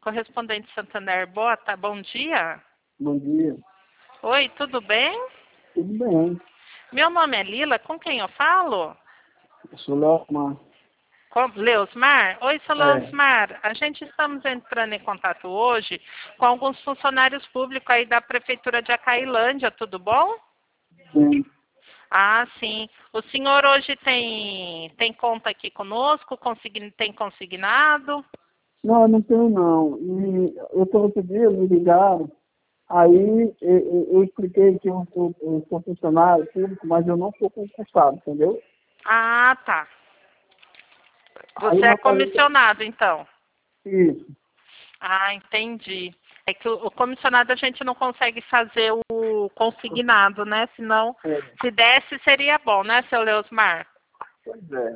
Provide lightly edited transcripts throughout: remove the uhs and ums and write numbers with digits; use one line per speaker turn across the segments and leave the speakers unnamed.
correspondente Santander, bom dia.
Bom dia.
Oi, tudo bem?
Tudo bem.
Meu nome é Lila, com quem eu falo?
Eu sou Leomar.
Leosmar? Oi, seu
É.
Leosmar. A gente estamos entrando em contato hoje com alguns funcionários públicos aí da Prefeitura de Acailândia, tudo bom?
Sim.
Ah, sim. O senhor hoje tem conta aqui conosco? Tem consignado?
Não, eu não tenho não. E eu tô outro dia, me ligaram, aí eu expliquei que eu sou funcionário público, mas eu não sou concursado, entendeu?
Ah, tá.
Aí
Você
não
é
apareceu
comissionado, então?
isso.
Ah, entendi. É que o comissionado a gente não consegue fazer o consignado, né? Senão,
É.
se desse, seria bom, né, seu Leosmar?
Pois é.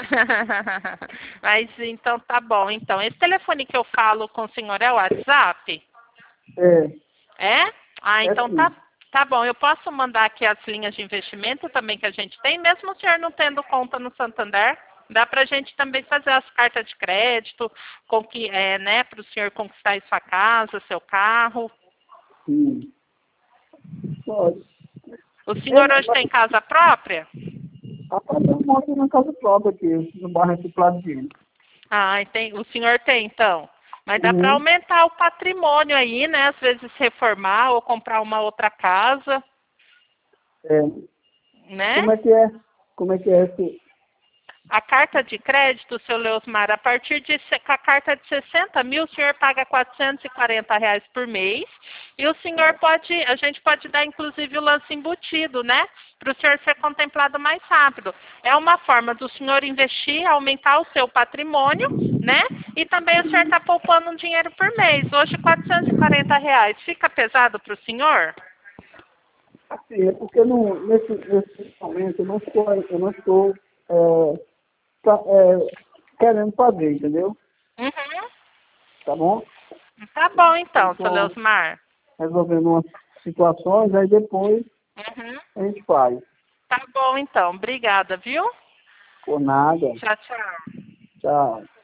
Mas então tá bom. Então, esse telefone que eu falo com o senhor é o WhatsApp?
É,
É? Ah,
é
então
sim.
tá bom. Eu posso mandar aqui as linhas de investimento também que a gente tem, mesmo o senhor não tendo conta no Santander. Dá para a gente também fazer as cartas de crédito, né, para o senhor conquistar aí sua casa, seu carro.
Sim. Pode.
O senhor hoje
Mas,
tem casa própria?
rapaz, eu moro na casa própria aqui, no bairro aqui Pladinho.
Ah, o senhor tem, então. Mas dá para
Uhum.
aumentar o patrimônio aí, né? Às vezes reformar ou comprar uma outra casa,
É.
né?
Como é que é? Como é que é esse?
A carta de crédito, seu Leosmar, a partir com a carta de 60 mil, o senhor paga R$ 440 por mês. E a gente pode dar inclusive o lance embutido, né? Para o senhor ser contemplado mais rápido. É uma forma do senhor investir, aumentar o seu patrimônio, né? E também o senhor está poupando um dinheiro por mês. Hoje, R$ 440. Fica pesado para o senhor?
Assim, é porque nesse momento eu não estou é, querendo fazer, entendeu?
Uhum.
Tá bom?
Tá bom,
Eu
então, seu
estou
Leosmar.
resolvendo umas situações, aí depois
Uhum.
a gente faz.
Tá bom, então. Obrigada, viu?
Por nada.
Tchau, tchau.
Tchau.